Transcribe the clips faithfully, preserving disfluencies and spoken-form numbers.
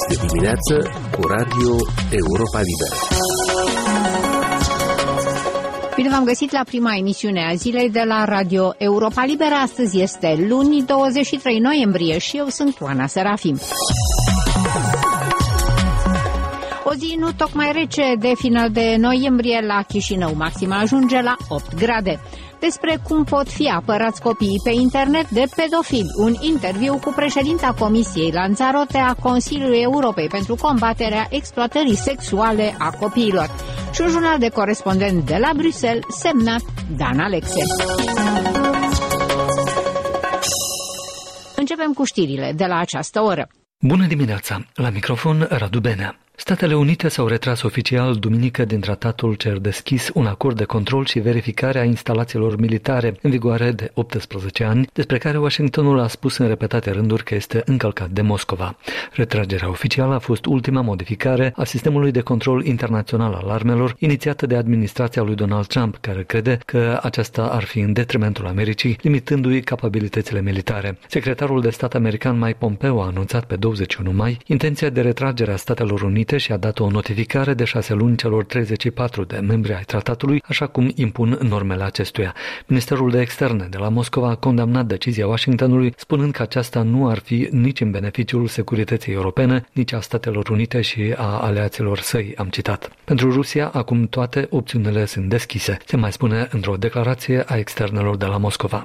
de dimineață cu Radio Europa Liberă. Bine v-am găsit la prima emisiune a zilei de la Radio Europa Liberă. Astăzi este luni, douăzeci și trei noiembrie și eu sunt Oana Serafim. O zi nu tocmai rece de final de noiembrie la Chișinău. Maxima ajunge la opt grade. Despre cum pot fi apărați copiii pe internet de pedofili. Un interviu cu președinta Comisiei Lanzarote a Consiliului Europei pentru combaterea exploatării sexuale a copiilor. Și un jurnal de corespondent de la Bruxelles, semnat Dan Alexe. Începem cu știrile de la această oră. Bună dimineața! La microfon Radu Benea. Statele Unite s-au retras oficial duminică din tratatul ce ar deschis un acord de control și verificare a instalațiilor militare în vigoare de optsprezece ani, despre care Washingtonul a spus în repetate rânduri că este încălcat de Moscova. Retragerea oficială a fost ultima modificare a sistemului de control internațional al armelor inițiată de administrația lui Donald Trump, care crede că aceasta ar fi în detrimentul Americii, limitându-i capabilitățile militare. Secretarul de stat american Mike Pompeo a anunțat pe douăzeci și unu mai intenția de retragere a Statelor Unite și a dat o notificare de șase luni celor treizeci și patru de membri ai tratatului, așa cum impun normele acestuia. Ministerul de Externe de la Moscova a condamnat decizia Washingtonului, spunând că aceasta nu ar fi nici în beneficiul securității europene, nici a Statelor Unite și a aliaților săi, am citat. Pentru Rusia, acum toate opțiunile sunt deschise, se mai spune într-o declarație a externelor de la Moscova.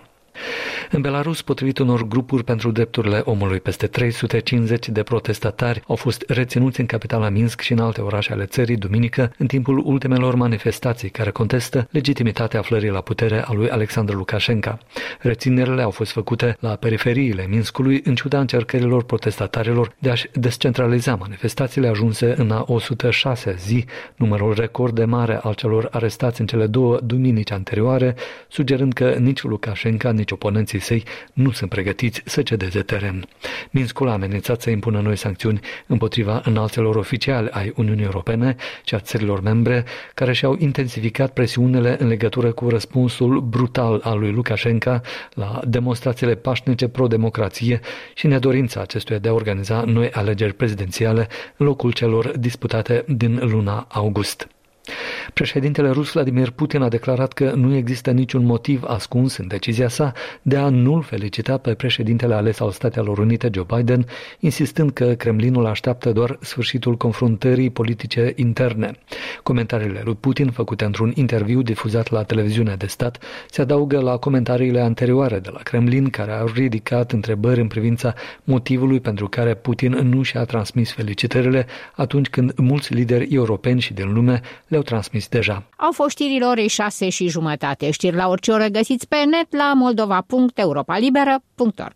În Belarus, potrivit unor grupuri pentru drepturile omului, peste trei sute cincizeci de protestatari au fost reținuți în capitala Minsk și în alte orașe ale țării duminică, în timpul ultimelor manifestații care contestă legitimitatea aflării la putere a lui Alexandru Lukashenko. Reținerile au fost făcute la periferiile Minskului, în ciuda încercărilor protestatarilor de a-și descentraliza manifestațiile ajunse în a o sută șasea zi, numărul record de mare al celor arestați în cele două duminici anterioare, sugerând că nici Lukashenko, nici oponenții săi nu sunt pregătiți să cedeze teren. Minskul a amenințat să impună noi sancțiuni împotriva înalților oficiali ai Uniunii Europene și a țărilor membre, care și-au intensificat presiunile în legătură cu răspunsul brutal al lui Lukashenko la demonstrațiile pașnice pro-democrație și nedorința acestuia de a organiza noi alegeri prezidențiale în locul celor disputate din luna august. Președintele rus Vladimir Putin a declarat că nu există niciun motiv ascuns în decizia sa de a nu-l felicita pe președintele ales al Statelor Unite, Joe Biden, insistând că Kremlinul așteaptă doar sfârșitul confruntării politice interne. Comentariile lui Putin, făcute într-un interviu difuzat la televiziunea de stat, se adaugă la comentariile anterioare de la Kremlin, care au ridicat întrebări în privința motivului pentru care Putin nu și-a transmis felicitările atunci când mulți lideri europeni și din lume le-au transmis deja. Au fost știrile orei șase și jumătate. Știri la orice oră găsiți pe net la moldova punct europa liberă punct org.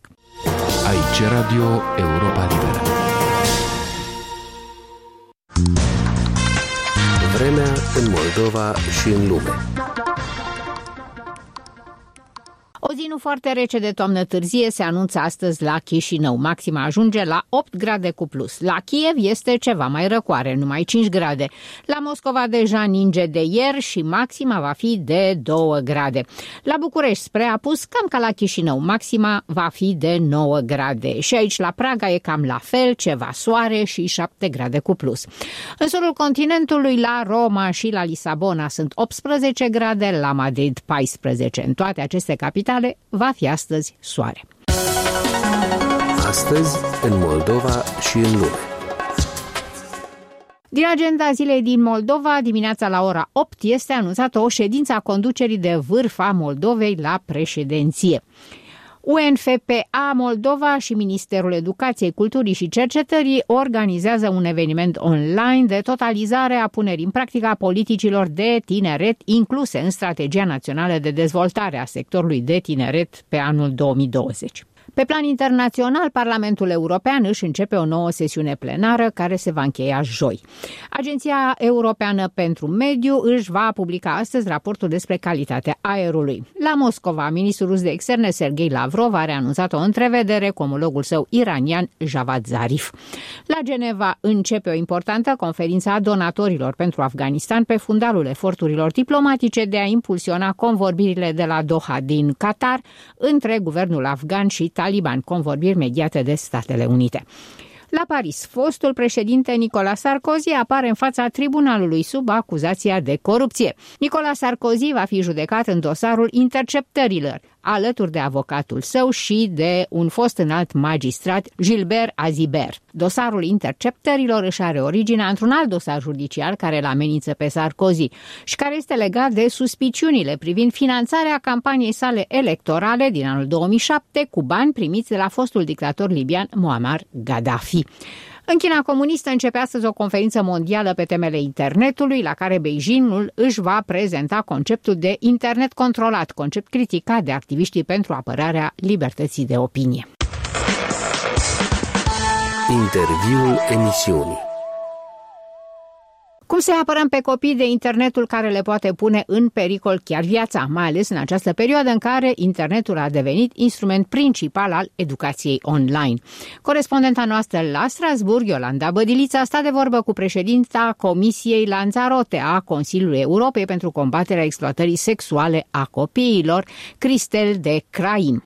Aici Radio Europa Liberă. Vremea în Moldova și în lume. O zi nu foarte rece de toamnă târzie se anunță astăzi la Chișinău. Maxima ajunge la opt grade cu plus. La Kiev este ceva mai răcoare, numai cinci grade. La Moscova deja ninge de ieri și maxima va fi de două grade. La București, spre apus, cam ca la Chișinău, maxima va fi de nouă grade. Și aici la Praga e cam la fel, ceva soare și șapte grade cu plus. În sudul continentului, la Roma și la Lisabona sunt optsprezece grade, la Madrid paisprezece. În toate aceste capitale va fi astăzi soare. Astăzi, în Moldova și în lume. Din agenda zilei din Moldova, dimineața la ora opt este anunțată o ședință a conducerii de vârf a Moldovei la președinție. U N F P A Moldova și Ministerul Educației, Culturii și Cercetării organizează un eveniment online de totalizare a punerii în practică a politicilor de tineret incluse în Strategia Națională de Dezvoltare a sectorului de tineret pe anul două mii douăzeci. Pe plan internațional, Parlamentul European își începe o nouă sesiune plenară care se va încheia joi. Agenția Europeană pentru Mediu își va publica astăzi raportul despre calitatea aerului. La Moscova, ministrul rus de externe Sergei Lavrov a reanunțat o întrevedere cu omologul său iranian Javad Zarif. La Geneva începe o importantă conferință a donatorilor pentru Afganistan pe fundalul eforturilor diplomatice de a impulsiona convorbirile de la Doha din Qatar între guvernul afgan și Taliban, convorbiri mediate de Statele Unite. La Paris, fostul președinte Nicolas Sarkozy apare în fața tribunalului sub acuzația de corupție. Nicolas Sarkozy va fi judecat în dosarul interceptărilor, alături de avocatul său și de un fost înalt magistrat, Gilbert Azibert. Dosarul interceptărilor își are originea într-un alt dosar judiciar care îl amenință pe Sarkozy și care este legat de suspiciunile privind finanțarea campaniei sale electorale din anul două mii șapte cu bani primiți de la fostul dictator libian Muammar Gaddafi. În China comunistă începe astăzi o conferință mondială pe temele internetului, la care Beijingul își va prezenta conceptul de internet controlat, concept criticat de activiștii pentru apărarea libertății de opinie. Interviul emisiunii. Cum să apărăm pe copii de internetul care le poate pune în pericol chiar viața, mai ales în această perioadă în care internetul a devenit instrument principal al educației online? Corespondenta noastră la Strasbourg, Iolanda Bădilița, a stat de vorbă cu președinta Comisiei Lanzarote a Consiliului Europei pentru combaterea exploatării sexuale a copiilor, Cristel de Craim.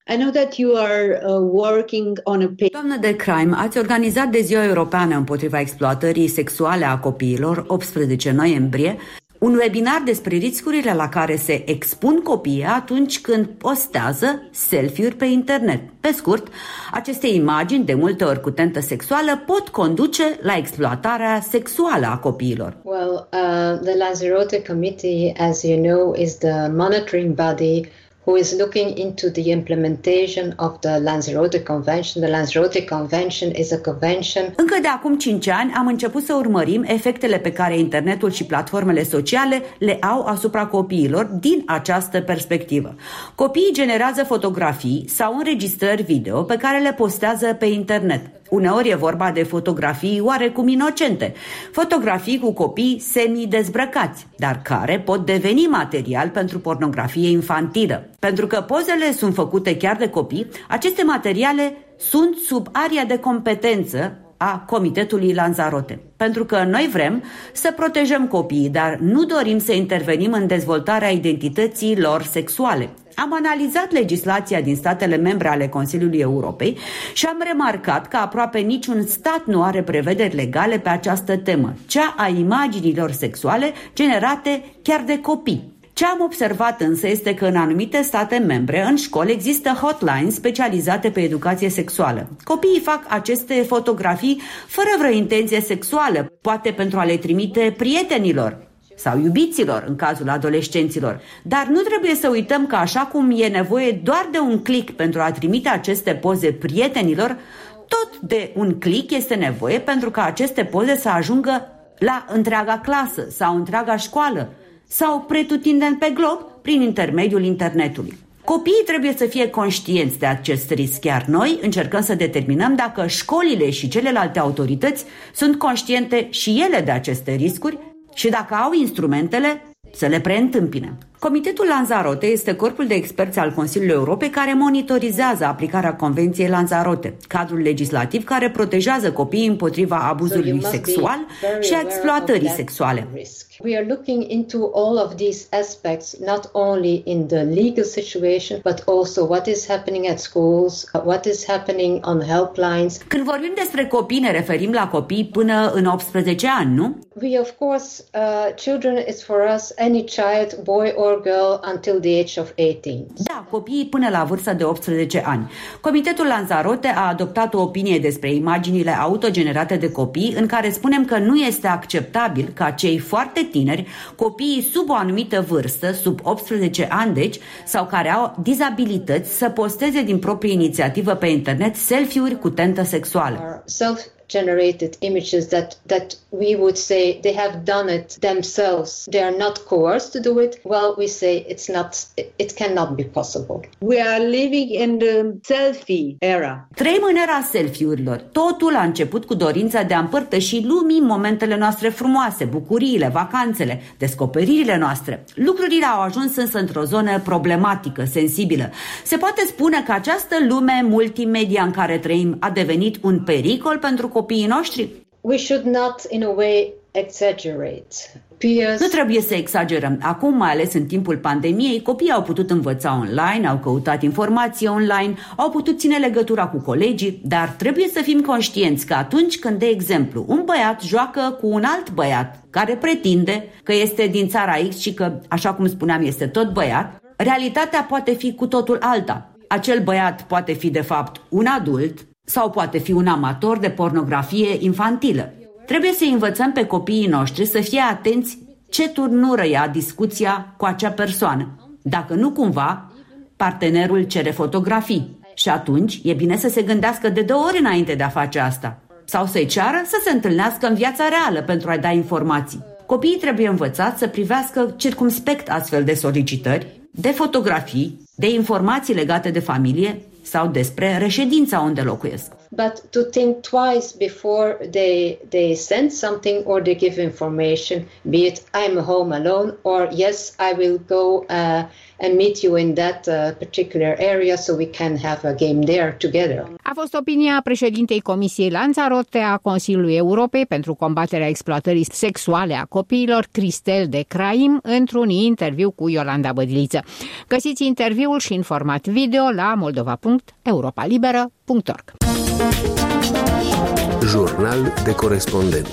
Doamnă de Craim, ați organizat de Ziua Europeană împotriva exploatării sexuale a copiilor, optsprezece noiembrie, un webinar despre riscurile la care se expun copiii atunci când postează selfie-uri pe internet. Pe scurt, aceste imagini, de multe ori cu tentă sexuală, pot conduce la exploatarea sexuală a copiilor. Well, uh, the Lanzarote Committee, as you know, is the monitoring body who is looking into the implementation of the Lanzarote Convention. The Lanzarote Convention is a convention. Încă de acum cinci ani am început să urmărim efectele pe care internetul și platformele sociale le au asupra copiilor din această perspectivă. Copiii generează fotografii sau înregistrări video pe care le postează pe internet. Uneori e vorba de fotografii oarecum inocente, fotografii cu copii semi-dezbrăcați, dar care pot deveni material pentru pornografie infantilă. Pentru că pozele sunt făcute chiar de copii, aceste materiale sunt sub aria de competență a Comitetului Lanzarote. Pentru că noi vrem să protejăm copiii, dar nu dorim să intervenim în dezvoltarea identității lor sexuale. Am analizat legislația din statele membre ale Consiliului Europei și am remarcat că aproape niciun stat nu are prevederi legale pe această temă, cea a imaginilor sexuale generate chiar de copii. Ce am observat însă este că în anumite state membre, în școli, există hotlines specializate pe educație sexuală. Copiii fac aceste fotografii fără vreo intenție sexuală, poate pentru a le trimite prietenilor sau iubiților, în cazul adolescenților. Dar nu trebuie să uităm că așa cum e nevoie doar de un click pentru a trimite aceste poze prietenilor, tot de un click este nevoie pentru ca aceste poze să ajungă la întreaga clasă sau întreaga școală sau pretutindeni pe glob prin intermediul internetului. Copiii trebuie să fie conștienți de acest risc, iar noi încercăm să determinăm dacă școlile și celelalte autorități sunt conștiente și ele de aceste riscuri și dacă au instrumentele să le preîntâmpine. Comitetul Lanzarote este corpul de experți al Consiliului Europei care monitorizează aplicarea Convenției Lanzarote, cadrul legislativ care protejează copiii împotriva abuzului sexual și a exploatării sexuale. We are looking into all of these aspects, not only in the legal situation, but also what is happening at schools, what is happening on helplines. Când vorbim despre copii, ne referim la copii până în optsprezece ani, nu? We, of course, uh, children is for us any child, boy or girl, until the age of eighteen. Da, copiii până la vârsta de optsprezece ani. Comitetul Lanzarote a adoptat o opinie despre imaginile autogenerate de copii, în care spunem că nu este acceptabil ca cei foarte tineri, copiii sub o anumită vârstă, sub optsprezece ani deci, sau care au dizabilități, să posteze din proprie inițiativă pe internet selfie-uri cu tentă sexuală. Generated images that that we would say they have done it themselves. They are not coerced to do it. Well, we say it's not, it cannot be possible. We are living in the selfie era. Trăim în era selfie-urilor. Totul a început cu dorința de a împărtăși lumii momentele noastre frumoase, bucuriile, vacanțele, descoperirile noastre. Lucrurile au ajuns însă într-o zonă problematică, sensibilă. Se poate spune că această lume multimedia în care trăim a devenit un pericol pentru copiii noștri? We should not, in a way, exaggerate. peers. Nu trebuie să exagerăm. Acum, mai ales în timpul pandemiei, copiii au putut învăța online, au căutat informație online, au putut ține legătura cu colegii, dar trebuie să fim conștienți că atunci când, de exemplu, un băiat joacă cu un alt băiat care pretinde că este din țara X și că, așa cum spuneam, este tot băiat, realitatea poate fi cu totul alta. Acel băiat poate fi, de fapt, un adult sau poate fi un amator de pornografie infantilă. Trebuie să învățăm pe copiii noștri să fie atenți ce turnură ia discuția cu acea persoană. Dacă nu cumva, partenerul cere fotografii și atunci e bine să se gândească de două ori înainte de a face asta. Sau să-i ceară să se întâlnească în viața reală pentru a-i da informații. Copiii trebuie învățați să privească circumspect astfel de solicitări, de fotografii, de informații legate de familie sau despre reședința unde locuiesc. But to think twice before they they send something or they give information, be it I'm home alone or yes, I will go uh, and meet you in that uh, particular area so we can have a game there together. A fost opinia președintei Comisiei Lanzarote a Consiliului Europei pentru combaterea exploatării sexuale a copiilor, Cristel de Craim, într-un interviu cu Iolanda Bădiliță. Găsiți interviul și în format video la moldova punct europa liberă punct org. Jurnal de corespondent.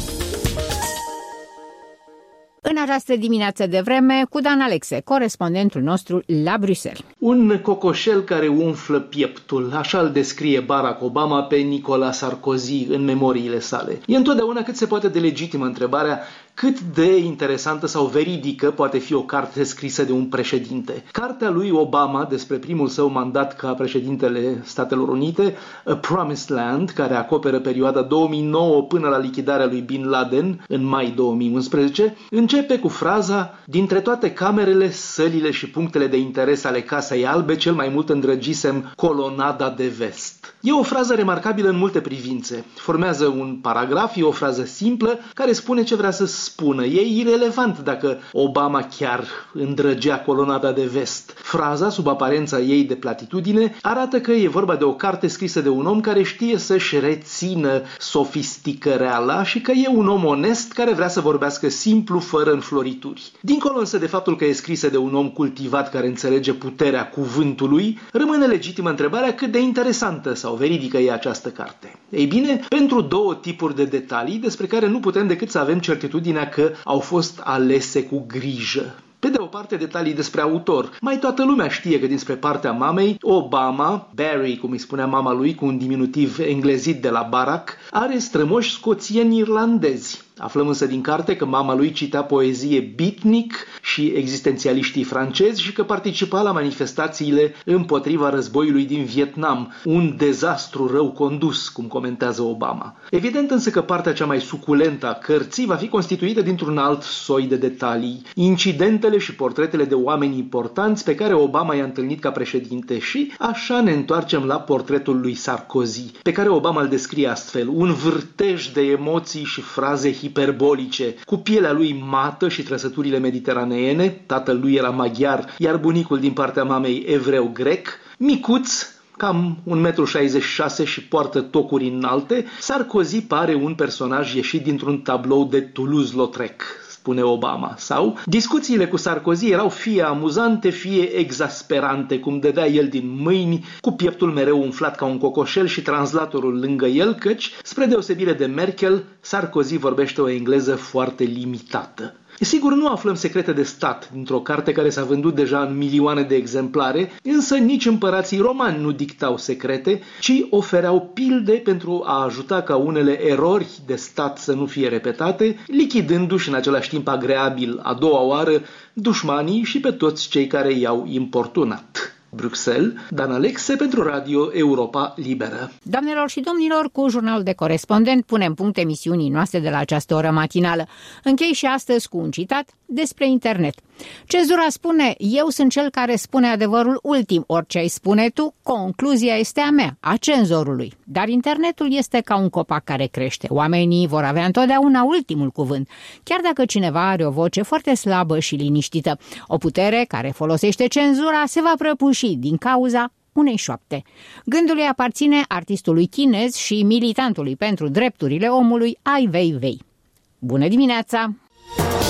În această dimineață de vreme, cu Dan Alexe, corespondentul nostru la Bruxelles. Un cocoșel care umflă pieptul, așa îl descrie Barack Obama pe Nicolas Sarkozy în memoriile sale. E întotdeauna cât se poate de legitimă întrebarea cât de interesantă sau veridică poate fi o carte scrisă de un președinte. Cartea lui Obama despre primul său mandat ca președintele Statelor Unite, A Promised Land, care acoperă perioada două mii nouă până la lichidarea lui Bin Laden în mai două mii unsprezece, începe cu fraza: dintre toate camerele, sălile și punctele de interes ale Casei Albe, cel mai mult îndrăgisem colonada de vest. E o frază remarcabilă în multe privințe. Formează un paragraf, e o frază simplă care spune ce vrea să spună. E irelevant dacă Obama chiar îndrăgea colonada de vest. Fraza, sub aparența ei de platitudine, arată că e vorba de o carte scrisă de un om care știe să-și rețină sofisticăreala și că e un om onest care vrea să vorbească simplu, fără înflorituri. Dincolo însă de faptul că e scrisă de un om cultivat care înțelege puterea cuvântului, rămâne legitimă întrebarea cât de interesantă sau veridică e această carte. Ei bine, pentru două tipuri de detalii despre care nu putem decât să avem certitudinea că au fost alese cu grijă. Pe de o parte, detalii despre autor. Mai toată lumea știe că dinspre partea mamei, Obama, Barry, cum îi spunea mama lui, cu un diminutiv englezit de la Barack, are strămoși scoțieni irlandezi. Aflăm însă din carte că mama lui citea poezie beatnik și existențialiștii francezi și că participa la manifestațiile împotriva războiului din Vietnam, un dezastru rău condus, cum comentează Obama. Evident însă că partea cea mai suculentă a cărții va fi constituită dintr-un alt soi de detalii, incidentele și portretele de oameni importanți pe care Obama i-a întâlnit ca președinte și așa ne întoarcem la portretul lui Sarkozy, pe care Obama îl descrie astfel: un vârtej de emoții și fraze hiperbolice, cu pielea lui mată și trăsăturile mediteraneene, tatăl lui era maghiar, iar bunicul din partea mamei evreu grec, micuț, cam un metru șaizeci și șase și poartă tocuri înalte, Sarkozy pare un personaj ieșit dintr-un tablou de Toulouse-Lautrec, spune Obama. Sau discuțiile cu Sarkozy erau fie amuzante, fie exasperante, cum dădea el din mâini, cu pieptul mereu umflat ca un cocoșel și translatorul lângă el, căci, spre deosebire de Merkel, Sarkozy vorbește o engleză foarte limitată. Sigur, nu aflăm secrete de stat dintr-o carte care s-a vândut deja în milioane de exemplare, însă nici împărații romani nu dictau secrete, ci ofereau pilde pentru a ajuta ca unele erori de stat să nu fie repetate, lichidându-și în același timp agreabil a doua oară dușmanii și pe toți cei care i-au importunat. Bruxelles, Dan Alexe pentru Radio Europa Liberă. Doamnelor și domnilor, cu jurnalul de corespondent punem punct emisiunii noastre de la această oră matinală. Închei și astăzi cu un citat despre internet. Cenzura spune: eu sunt cel care spune adevărul ultim, orice ai spune tu, concluzia este a mea, a cenzorului. Dar internetul este ca un copac care crește. Oamenii vor avea întotdeauna ultimul cuvânt, chiar dacă cineva are o voce foarte slabă și liniștită. O putere care folosește cenzura se va prăbuși din cauza unei șoapte. Gândul îi aparține artistului chinez și militantului pentru drepturile omului Ai Weiwei. Bună dimineața!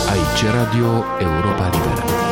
Aici Radio Europa Liberă.